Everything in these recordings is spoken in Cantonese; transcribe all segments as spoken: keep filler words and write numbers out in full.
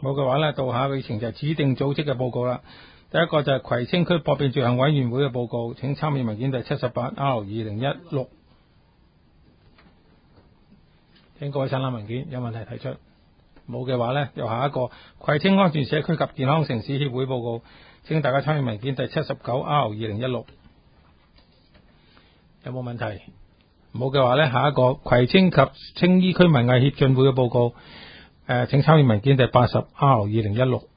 冇嘅話咧，到下一個議程就係指定組織嘅報告啦。第一個就係葵青區駁辯罪行委員會嘅報告，請參閱文件第七十八 R 二零一六。請各位省覽文件，有問題提出。冇嘅話呢，又下一個葵青安全社區及健康城市協會報告，請大家參閱文件第七十九 R 二零一六。有冇問題？冇嘅話呢，下一個葵青及青衣區文藝協進會嘅報告，誒、呃，請參閱文件第八十 R 二零一六。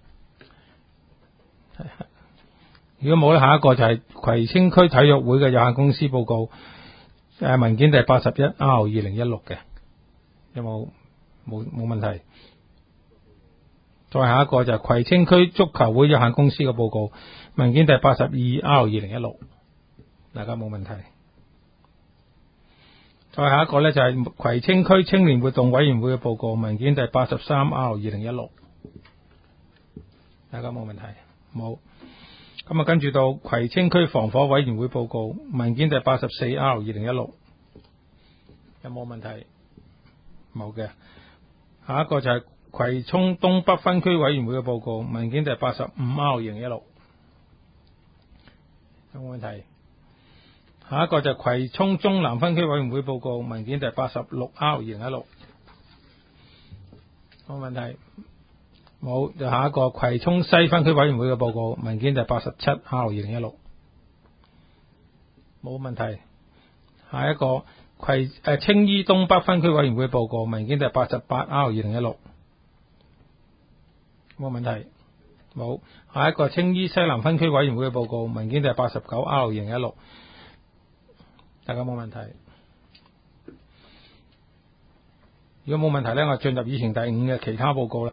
如果冇呢，下一個就係葵青區體育會嘅有限公司報告，誒、呃，文件第八十一 R 二零一六嘅。有冇？冇冇問題。再下一個就係葵青區足球會有限公司嘅報告，文件第八十二 R 二零一六，大家冇問題。再下一個呢，就係葵青區青年活動委員會嘅報告，文件第八十三 R 二零一六，大家冇問題。冇。咁啊，跟住到葵青區防火委員會報告，文件第八十四 R 二零一六，有冇問題？冇嘅。下一個就係葵涌東北分區委員會嘅報告，文件第八十五 R 二零一六，有冇問題？下一個就係葵涌中南分區委員會報告，文件第八十六 R 二零一六，冇問題。冇。就下一個葵涌西分區委員會嘅報告，文件第八十七 R 二零一六，冇問題。下一個葵誒、呃、青衣東北分區委員會報告，文件第八十八 R 二零一六，冇問題。冇。下一個青衣西南分區委員會嘅報告，文件第八十九 R 二零一六，大家冇問題。如果冇問題呢，我進入議程第五嘅其他報告啦。